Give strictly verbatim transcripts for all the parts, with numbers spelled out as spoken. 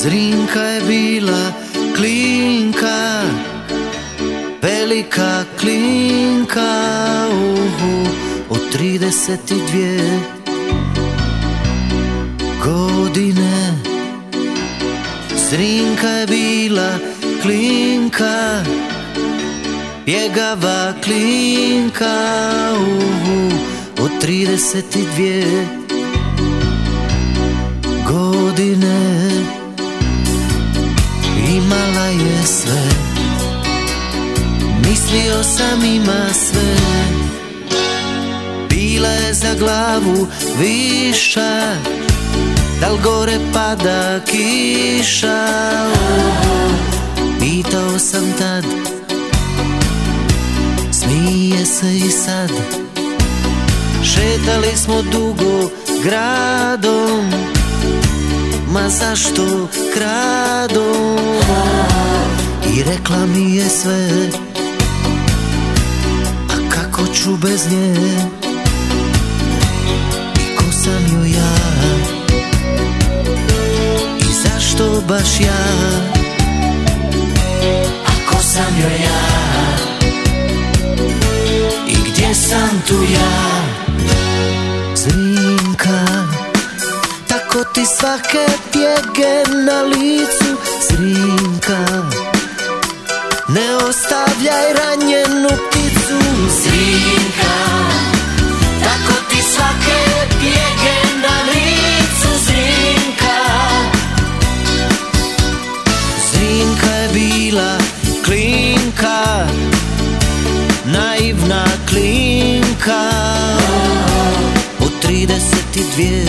Zrinka je bila klinka, velika klinka, uhu, od trideset dvije godine. Zrinka je bila klinka, bjegava klinka, uhu, od trideset dvije godine. Imala je sve, mislio sam ima sve. Bila je za glavu viša, dal gore pada kiša, uhu, pitao sam tad, smije se i sad. Šetali smo dugo gradom, ma zašto kradom, i rekla mi je sve, a kako ću bez nje, i ko sam joj ja, i zašto baš ja, a ko sam joj ja, i gdje sam tu ja. Zrinka, tako ti svake pjege na licu. Zrinka, ne ostavljaj ranjenu pticu. Zrinka, tako ti svake pjege na licu. Zrinka, Zrinka je bila klinka, naivna klinka, od trideset dvije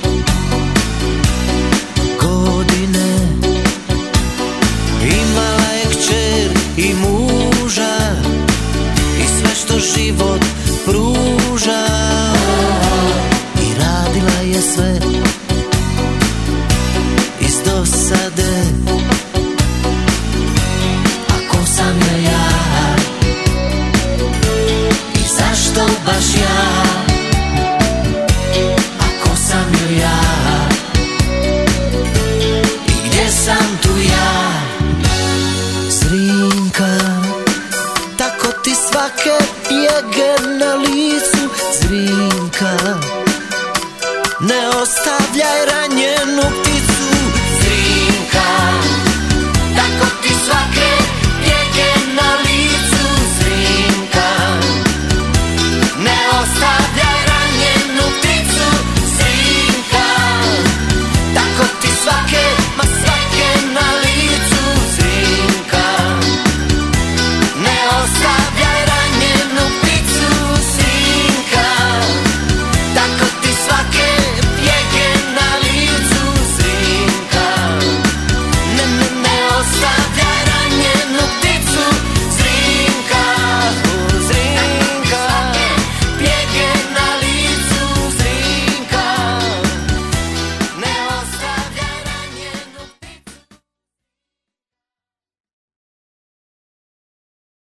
godine. Imala je kćer i muža i sve što život pruža, i radila je sve iz dosade. A ko sam je ja, i zašto baš ja, a ko sam joj ja, i gdje sam tu ja. Zrinka, tako ti svake pjege na licu. Zrinka, ne ostavljaj ranjenu